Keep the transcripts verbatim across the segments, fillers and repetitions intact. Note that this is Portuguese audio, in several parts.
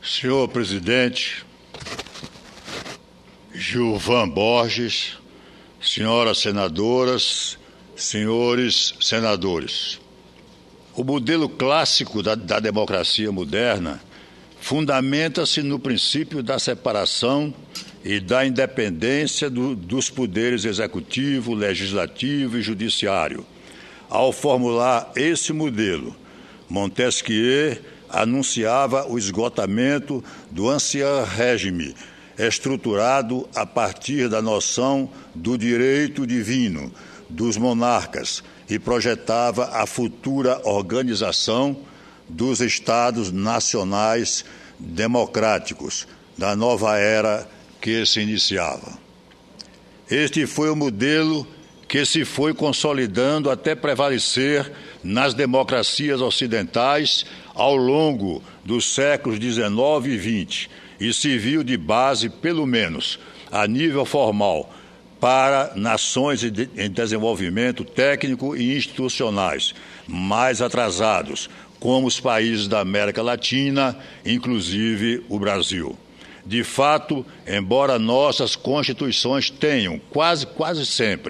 Senhor presidente, Gilvan Borges, senhoras senadoras, senhores senadores. O modelo clássico da, da democracia moderna fundamenta-se no princípio da separação e da independência do, dos poderes executivo, legislativo e judiciário. Ao formular esse modelo, Montesquieu anunciava o esgotamento do ancien régime, estruturado a partir da noção do direito divino dos monarcas, e projetava a futura organização dos Estados nacionais democráticos da nova era que se iniciava. Este foi o modelo que se foi consolidando até prevalecer nas democracias ocidentais ao longo dos séculos dezenove e vinte e serviu de base, pelo menos a nível formal, para nações em desenvolvimento técnico e institucionais mais atrasados, como os países da América Latina, inclusive o Brasil. De fato, embora nossas constituições tenham quase, quase sempre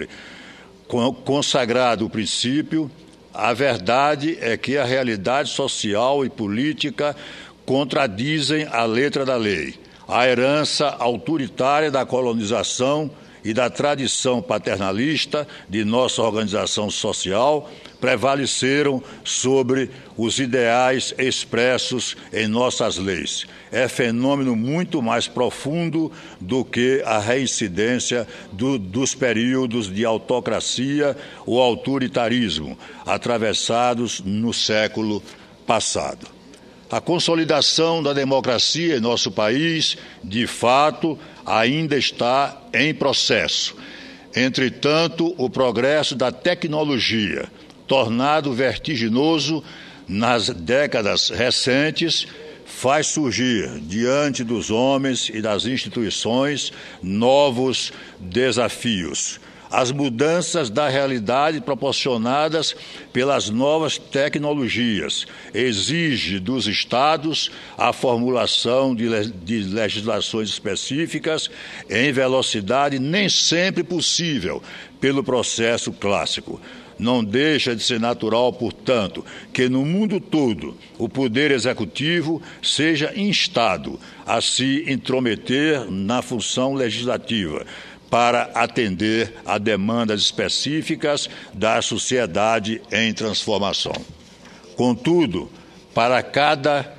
consagrado o princípio, a verdade é que a realidade social e política contradizem a letra da lei. A herança autoritária da colonização e da tradição paternalista de nossa organização social prevaleceram sobre os ideais expressos em nossas leis. É fenômeno muito mais profundo do que a reincidência do, dos períodos de autocracia ou autoritarismo atravessados no século passado. A consolidação da democracia em nosso país, de fato, ainda está em processo. Entretanto, o progresso da tecnologia, tornado vertiginoso nas décadas recentes, faz surgir, diante dos homens e das instituições, novos desafios. As mudanças da realidade proporcionadas pelas novas tecnologias exigem dos Estados a formulação de, le de legislações específicas em velocidade nem sempre possível pelo processo clássico. Não deixa de ser natural, portanto, que no mundo todo o Poder Executivo seja instado a se intrometer na função legislativa, para atender a demandas específicas da sociedade em transformação. Contudo, para cada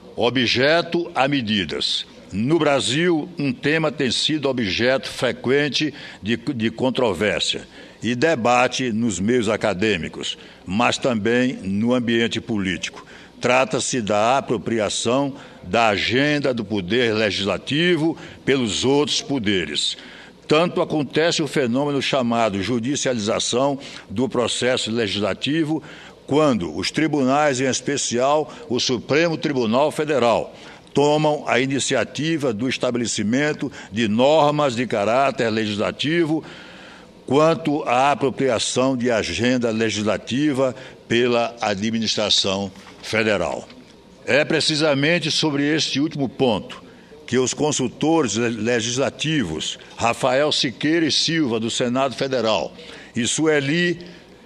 objeto há medidas. No Brasil, um tema tem sido objeto frequente de, de controvérsia e debate nos meios acadêmicos, mas também no ambiente político. Trata-se da apropriação da agenda do poder legislativo pelos outros poderes. Tanto acontece o fenômeno chamado judicialização do processo legislativo, quando os tribunais, em especial o Supremo Tribunal Federal, tomam a iniciativa do estabelecimento de normas de caráter legislativo, quanto à apropriação de agenda legislativa pela administração federal. É precisamente sobre este último ponto que os consultores legislativos Rafael Siqueira e Silva, do Senado Federal, e Sueli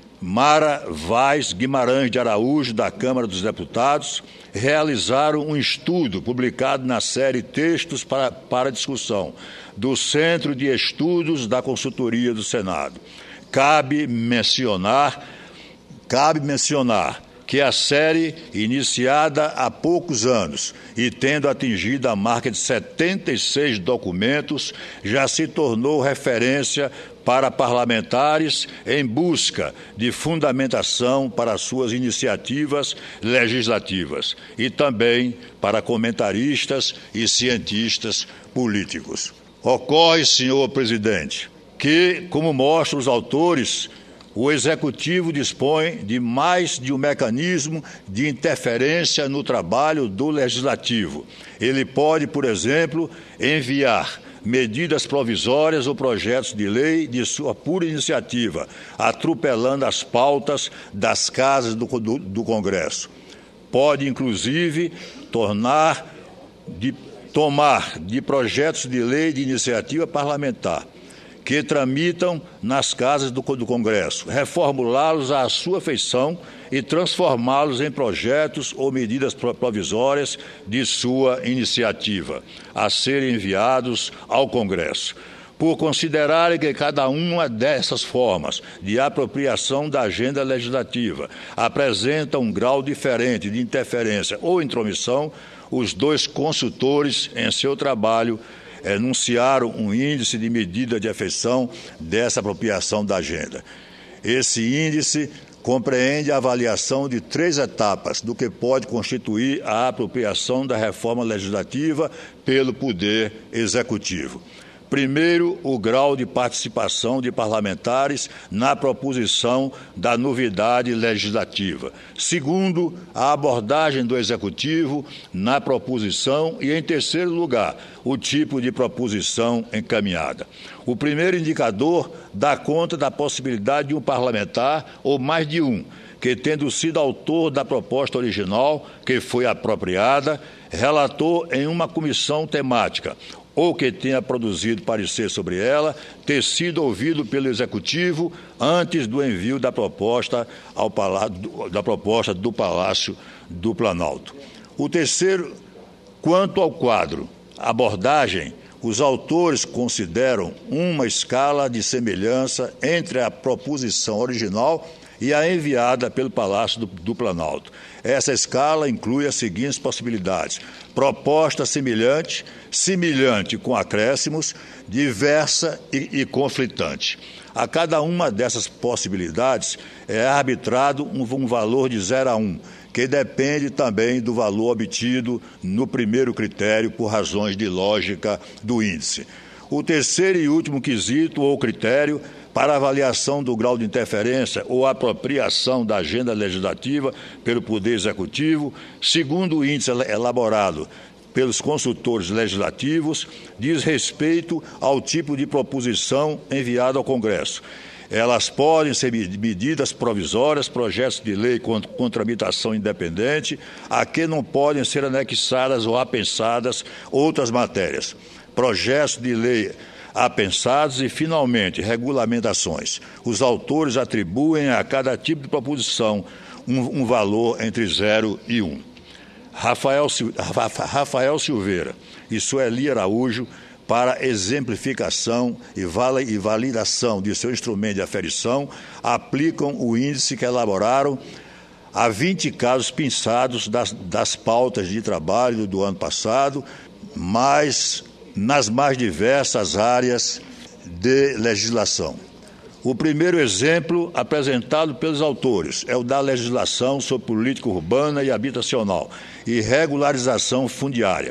Mara Vaz Guimarães de Araújo, da Câmara dos Deputados, realizaram um estudo publicado na série Textos para, para Discussão, do Centro de Estudos da Consultoria do Senado. Cabe mencionar, cabe mencionar que a série, iniciada há poucos anos e tendo atingido a marca de setenta e seis documentos, já se tornou referência para parlamentares em busca de fundamentação para suas iniciativas legislativas e também para comentaristas e cientistas políticos. Ocorre, senhor presidente, que, como mostram os autores, o Executivo dispõe de mais de um mecanismo de interferência no trabalho do Legislativo. Ele pode, por exemplo, enviar medidas provisórias ou projetos de lei de sua pura iniciativa, atropelando as pautas das casas do, do, do Congresso. Pode, inclusive, tornar de tomar de projetos de lei de iniciativa parlamentar que tramitam nas casas do, do Congresso, reformulá-los à sua feição e transformá-los em projetos ou medidas provisórias de sua iniciativa, a serem enviados ao Congresso. Por considerarem que cada uma dessas formas de apropriação da agenda legislativa apresenta um grau diferente de interferência ou intromissão, os dois consultores, em seu trabalho, enunciaram um índice de medida de afeição dessa apropriação da agenda. Esse índice compreende a avaliação de três etapas do que pode constituir a apropriação da reforma legislativa pelo Poder Executivo. Primeiro, o grau de participação de parlamentares na proposição da novidade legislativa. Segundo, a abordagem do Executivo na proposição e, em terceiro lugar, o tipo de proposição encaminhada. O primeiro indicador dá conta da possibilidade de um parlamentar, ou mais de um, que, tendo sido autor da proposta original, que foi apropriada, relator em uma comissão temática, ou que tenha produzido parecer sobre ela, ter sido ouvido pelo Executivo antes do envio da proposta, ao Palácio, da proposta do Palácio do Planalto. O terceiro, quanto ao quadro, abordagem, os autores consideram uma escala de semelhança entre a proposição original e a enviada pelo Palácio do, do Planalto. Essa escala inclui as seguintes possibilidades: proposta semelhante, semelhante com acréscimos, diversa e, e conflitante. A cada uma dessas possibilidades é arbitrado um, um valor de zero a um, que depende também do valor obtido no primeiro critério por razões de lógica do índice. O terceiro e último quesito ou critério para avaliação do grau de interferência ou apropriação da agenda legislativa pelo Poder Executivo, segundo o índice elaborado pelos consultores legislativos, diz respeito ao tipo de proposição enviada ao Congresso. Elas podem ser medidas provisórias, projetos de lei com, com tramitação independente, a que não podem ser anexadas ou apensadas outras matérias. Projetos de lei apensados e, finalmente, regulamentações. Os autores atribuem a cada tipo de proposição um, um valor entre zero e um. Rafael, Rafael Silveira e Sueli Araújo, para exemplificação e validação de seu instrumento de aferição, aplicam o índice que elaboraram a vinte casos pinçados das, das pautas de trabalho do ano passado, mas nas mais diversas áreas de legislação. O primeiro exemplo apresentado pelos autores é o da legislação sobre política urbana e habitacional e regularização fundiária,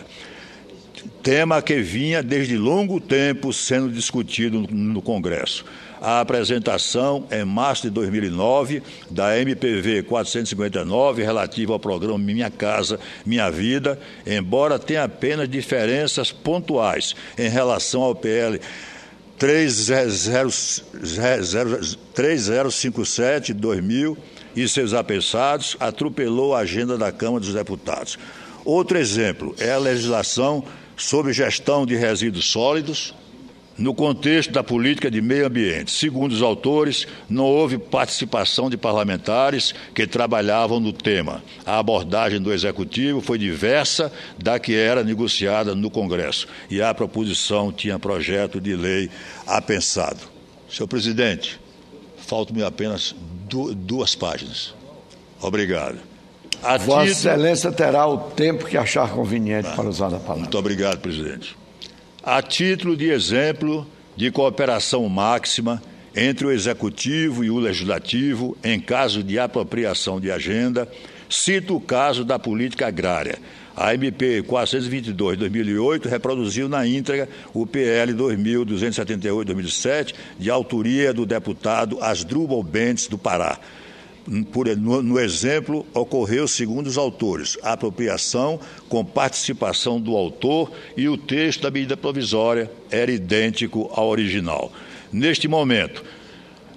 tema que vinha desde longo tempo sendo discutido no Congresso. A apresentação, em março de dois mil e nove, da M P V quatrocentos e cinquenta e nove, relativa ao programa Minha Casa, Minha Vida, embora tenha apenas diferenças pontuais em relação ao P L três mil cinquenta e sete de dois mil e seus apensados, atropelou a agenda da Câmara dos Deputados. Outro exemplo é a legislação sobre gestão de resíduos sólidos, no contexto da política de meio ambiente. Segundo os autores, não houve participação de parlamentares que trabalhavam no tema. A abordagem do Executivo foi diversa da que era negociada no Congresso, e a proposição tinha projeto de lei apensado. Senhor presidente, faltam-me apenas duas páginas. Obrigado. A Vossa título... Excelência terá o tempo que achar conveniente ah, para usar a palavra. Muito obrigado, presidente. A título de exemplo de cooperação máxima entre o Executivo e o Legislativo em caso de apropriação de agenda, cito o caso da política agrária. A M P quatrocentos e vinte e dois de dois mil e oito reproduziu na íntegra o P L dois mil duzentos e setenta e oito de dois mil e sete, de autoria do deputado Asdrubal Bentes, do Pará. Por, no, no exemplo, ocorreu, segundo os autores, a apropriação com participação do autor e o texto da medida provisória era idêntico ao original. Neste momento,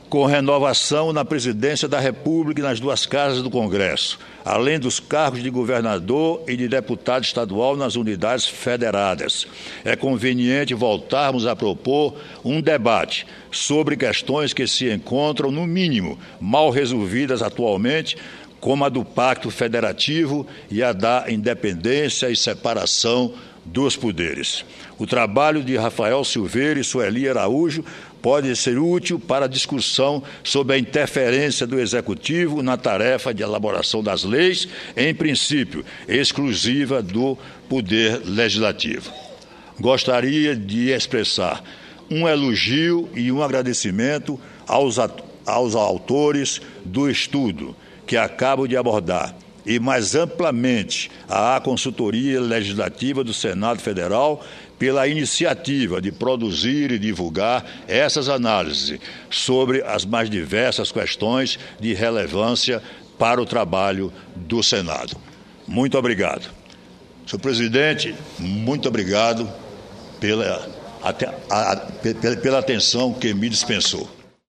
com renovação na presidência da República e nas duas casas do Congresso, além dos cargos de governador e de deputado estadual nas unidades federadas. É conveniente voltarmos a propor um debate sobre questões que se encontram, no mínimo, mal resolvidas atualmente, como a do Pacto Federativo e a da independência e separação dos poderes. O trabalho de Rafael Silveira e Sueli Araújo pode ser útil para a discussão sobre a interferência do Executivo na tarefa de elaboração das leis, em princípio exclusiva do Poder Legislativo. Gostaria de expressar um elogio e um agradecimento aos, aos autores do estudo que acabo de abordar, e mais amplamente à Consultoria Legislativa do Senado Federal pela iniciativa de produzir e divulgar essas análises sobre as mais diversas questões de relevância para o trabalho do Senado. Muito obrigado. Senhor presidente, muito obrigado pela, pela, pela atenção que me dispensou.